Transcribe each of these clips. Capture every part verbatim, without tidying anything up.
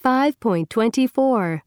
five point two four.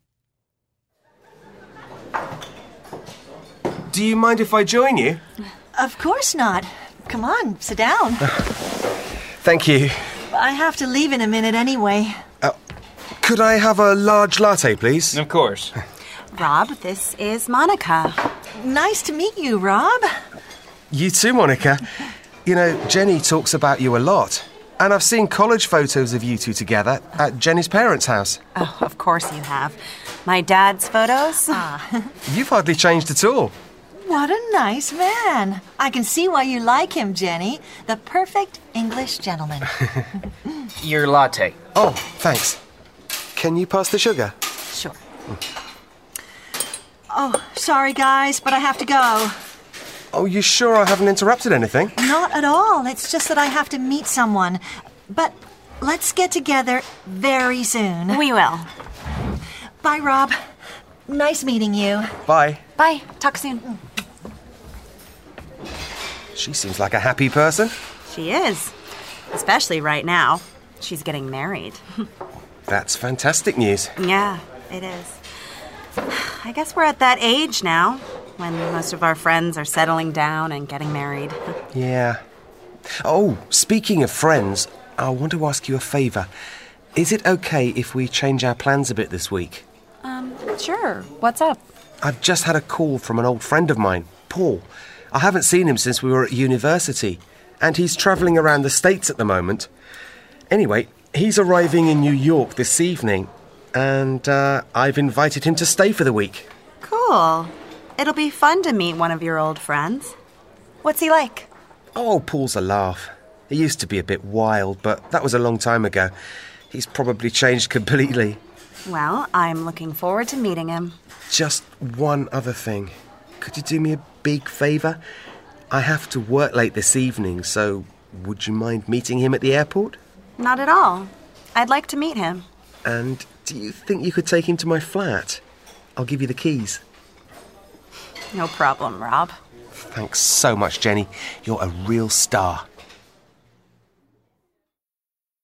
Do you mind if I join you? Of course not. Come on, sit down. Thank you. I have to leave in a minute anyway. Uh, could I have a large latte, please? Of course. Rob, this is Monica. Nice to meet you, Rob. You too, Monica. You know, Jenny talks about you a lot. And I've seen college photos of you two together at Jenny's parents' house. Oh, of course you have. My dad's photos? Ah. You've hardly changed at all. What a nice man. I can see why you like him, Jenny. The perfect English gentleman. Your latte. Oh, thanks. Can you pass the sugar? Sure. Oh, sorry, guys, but I have to go. Oh, you sure I haven't interrupted anything? Not at all. It's just that I have to meet someone. But let's get together very soon. We will. Bye, Rob. Nice meeting you. Bye. Bye. Talk soon. She seems like a happy person. She is. Especially right now. She's getting married. That's fantastic news. Yeah, it is. I guess we're at that age now, when most of our friends are settling down and getting married. Yeah. Oh, speaking of friends, I want to ask you a favour. Is it okay if we change our plans a bit this week? Um, sure. What's up? I've just had a call from an old friend of mine, Paul. I haven't seen him since we were at university, and he's travelling around the States at the moment. Anyway, he's arriving in New York this evening, and uh, I've invited him to stay for the week. Cool. It'll be fun to meet one of your old friends. What's he like? Oh, Paul's a laugh. He used to be a bit wild, but that was a long time ago. He's probably changed completely. Well, I'm looking forward to meeting him. Just one other thing. Could you do me a big favour? I have to work late this evening, so would you mind meeting him at the airport? Not at all. I'd like to meet him. And do you think you could take him to my flat? I'll give you the keys. No problem, Rob. Thanks so much, Jenny. You're a real star.